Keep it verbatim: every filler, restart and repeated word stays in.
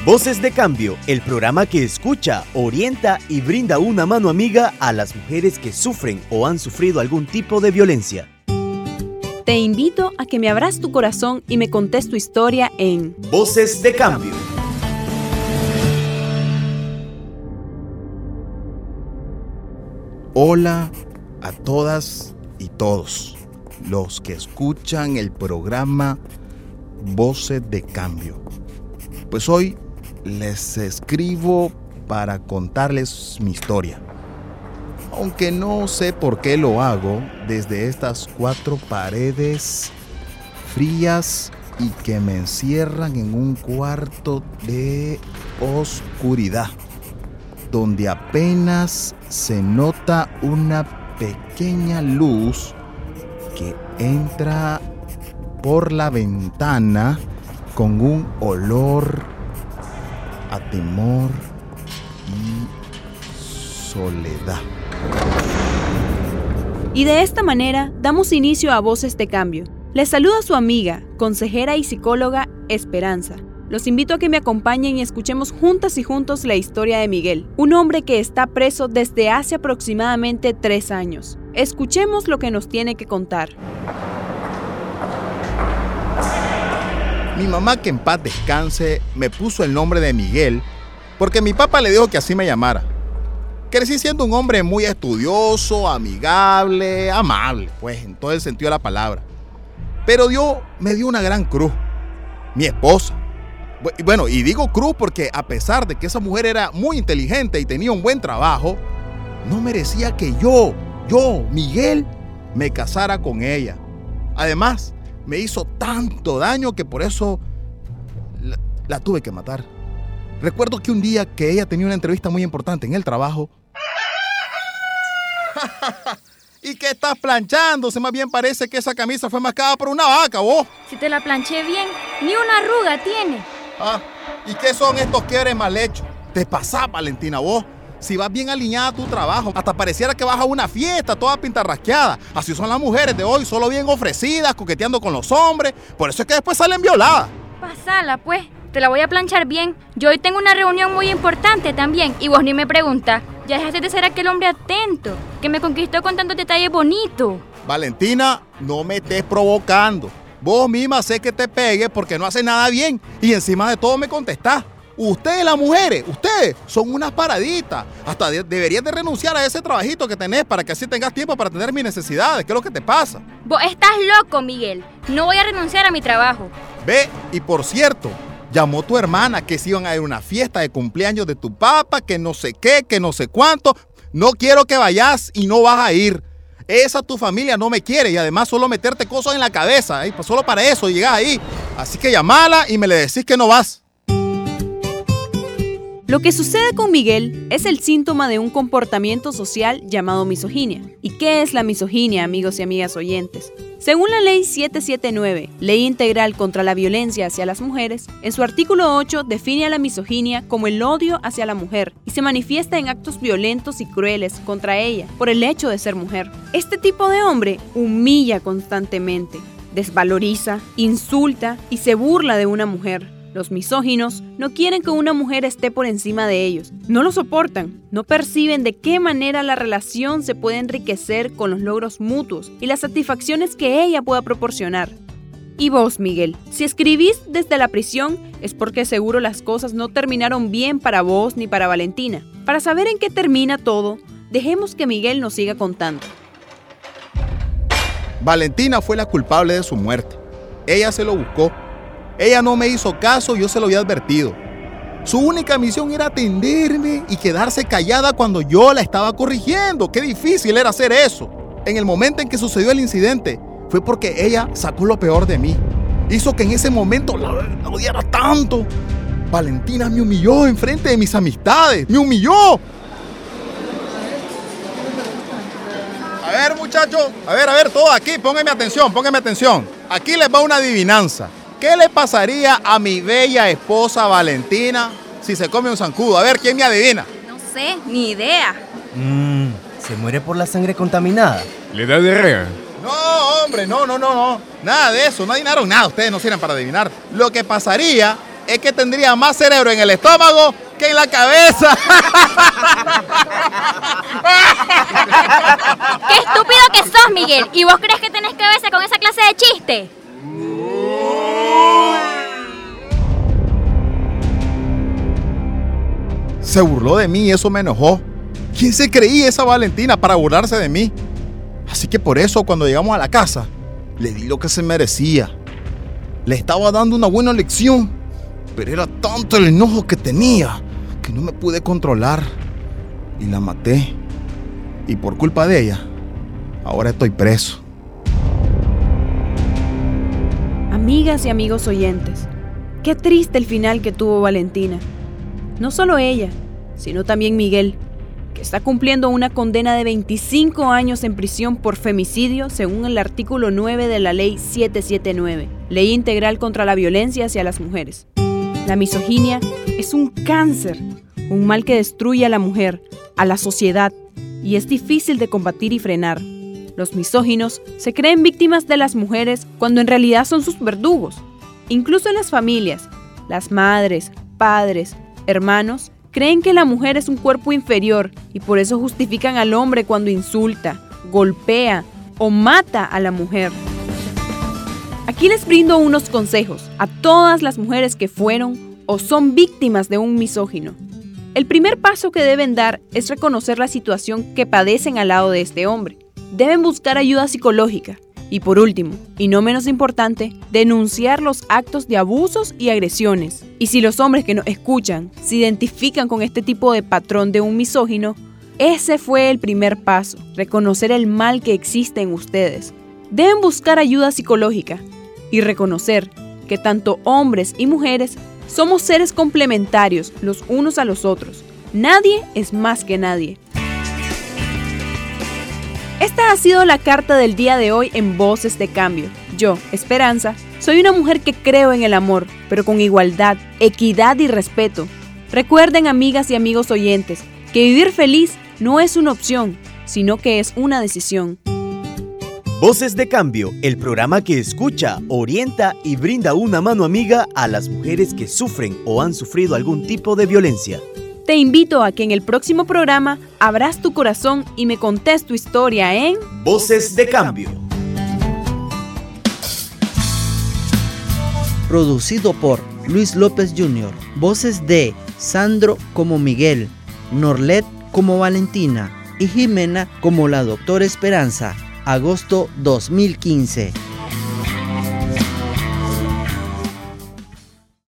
Voces de Cambio, el programa que escucha, orienta y brinda una mano amiga a las mujeres que sufren o han sufrido algún tipo de violencia. Te invito a que me abras tu corazón y me contes tu historia en Voces de Cambio. Hola a todas y todos los que escuchan el programa Voces de Cambio. Pues hoy les escribo para contarles mi historia. Aunque no sé por qué lo hago desde estas cuatro paredes frías y que me encierran en un cuarto de oscuridad, donde apenas se nota una pequeña luz que entra por la ventana con un olor a temor y soledad. Y de esta manera damos inicio a Voces de Cambio. Les saluda su amiga, consejera y psicóloga Esperanza. Los invito a que me acompañen y escuchemos juntas y juntos la historia de Miguel, un hombre que está preso desde hace aproximadamente tres años. Escuchemos lo que nos tiene que contar. Mi mamá, que en paz descanse, me puso el nombre de Miguel porque mi papá le dijo que así me llamara. Crecí siendo un hombre muy estudioso, amigable, amable, pues en todo el sentido de la palabra. Pero Dios me dio una gran cruz, mi esposa. Bueno, y digo cruz porque a pesar de que esa mujer era muy inteligente y tenía un buen trabajo, no merecía que yo, yo, Miguel, me casara con ella. Además, me hizo tanto daño que por eso la, la tuve que matar. Recuerdo que un día que ella tenía una entrevista muy importante en el trabajo. ¿Y qué estás planchando? Se más bien parece que esa camisa fue mascada por una vaca, vos. Si te la planché bien, ni una arruga tiene. Ah, ¿y qué son estos quiebres mal hechos? Te pasás, Valentina, vos. Si vas bien alineada a tu trabajo, hasta pareciera que vas a una fiesta toda pintarrasqueada. Así son las mujeres de hoy, solo bien ofrecidas, coqueteando con los hombres. Por eso es que después salen violadas. Pasala, pues. Te la voy a planchar bien. Yo hoy tengo una reunión muy importante también. Y vos ni me preguntás. Ya dejaste de ser aquel hombre atento que me conquistó con tantos detalles bonitos. Valentina, no me estés provocando. Vos misma sé que te pegues porque no haces nada bien. Y encima de todo me contestás. Ustedes, las mujeres, ustedes son unas paraditas. Hasta de- deberías de renunciar a ese trabajito que tenés para que así tengas tiempo para atender mis necesidades. ¿Qué es lo que te pasa? Vos estás loco, Miguel. No voy a renunciar a mi trabajo. Ve, y por cierto, llamó tu hermana que se iban a ir a una fiesta de cumpleaños de tu papá, que no sé qué, que no sé cuánto. No quiero que vayas y no vas a ir. Esa tu familia no me quiere y además solo meterte cosas en la cabeza. ¿eh? Pues solo para eso llegas ahí. Así que llamala y me le decís que no vas. Lo que sucede con Miguel es el síntoma de un comportamiento social llamado misoginia. ¿Y qué es la misoginia, amigos y amigas oyentes? Según la Ley setecientos setenta y nueve, Ley Integral contra la Violencia hacia las Mujeres, en su artículo ocho define a la misoginia como el odio hacia la mujer y se manifiesta en actos violentos y crueles contra ella por el hecho de ser mujer. Este tipo de hombre humilla constantemente, desvaloriza, insulta y se burla de una mujer. Los misóginos no quieren que una mujer esté por encima de ellos. No lo soportan. No perciben de qué manera la relación se puede enriquecer con los logros mutuos y las satisfacciones que ella pueda proporcionar. Y vos, Miguel, si escribís desde la prisión es porque seguro las cosas no terminaron bien para vos ni para Valentina. Para saber en qué termina todo, dejemos que Miguel nos siga contando. Valentina fue la culpable de su muerte. Ella se lo buscó. Ella no me hizo caso, yo se lo había advertido. Su única misión era atenderme y quedarse callada cuando yo la estaba corrigiendo. Qué difícil era hacer eso. En el momento en que sucedió el incidente, fue porque ella sacó lo peor de mí. Hizo que en ese momento la, la odiara tanto. Valentina me humilló enfrente de mis amistades. ¡Me humilló! A ver, muchachos. A ver, a ver, todos aquí. Pónganme atención, pónganme atención. Aquí les va una adivinanza. ¿Qué le pasaría a mi bella esposa Valentina si se come un zancudo? A ver, ¿quién me adivina? No sé, ni idea. Mmm, ¿se muere por la sangre contaminada? ¿Le da diarrea? No, hombre, no, no, no, no. Nada de eso, no adivinaron nada. Ustedes no sirven para adivinar. Lo que pasaría es que tendría más cerebro en el estómago que en la cabeza. ¡Qué estúpido que sos, Miguel! ¿Y vos crees que tenés cabeza con esa clase de chiste? Se burló de mí y eso me enojó. ¿Quién se creía esa Valentina para burlarse de mí? Así que por eso cuando llegamos a la casa, le di lo que se merecía. Le estaba dando una buena lección, pero era tanto el enojo que tenía que no me pude controlar y la maté. Y por culpa de ella, ahora estoy preso. Amigas y amigos oyentes, qué triste el final que tuvo Valentina. No solo ella, sino también Miguel, que está cumpliendo una condena de veinticinco años en prisión por femicidio según el artículo nueve de la Ley setecientos setenta y nueve, Ley Integral contra la Violencia hacia las Mujeres. La misoginia es un cáncer, un mal que destruye a la mujer, a la sociedad, y es difícil de combatir y frenar. Los misóginos se creen víctimas de las mujeres cuando en realidad son sus verdugos. Incluso en las familias, las madres, padres, hermanos, creen que la mujer es un cuerpo inferior y por eso justifican al hombre cuando insulta, golpea o mata a la mujer. Aquí les brindo unos consejos a todas las mujeres que fueron o son víctimas de un misógino. El primer paso que deben dar es reconocer la situación que padecen al lado de este hombre. Deben buscar ayuda psicológica. Y por último, y no menos importante, denunciar los actos de abusos y agresiones. Y si los hombres que nos escuchan se identifican con este tipo de patrón de un misógino, ese fue el primer paso, reconocer el mal que existe en ustedes. Deben buscar ayuda psicológica y reconocer que tanto hombres y mujeres somos seres complementarios los unos a los otros. Nadie es más que nadie. Esta ha sido la carta del día de hoy en Voces de Cambio. Yo, Esperanza, soy una mujer que creo en el amor, pero con igualdad, equidad y respeto. Recuerden, amigas y amigos oyentes, que vivir feliz no es una opción, sino que es una decisión. Voces de Cambio, el programa que escucha, orienta y brinda una mano amiga a las mujeres que sufren o han sufrido algún tipo de violencia. Te invito a que en el próximo programa abras tu corazón y me contes tu historia en Voces de Cambio. Producido por Luis López junior Voces de Sandro como Miguel, Norlet como Valentina y Jimena como la Doctora Esperanza. Agosto dos mil quince.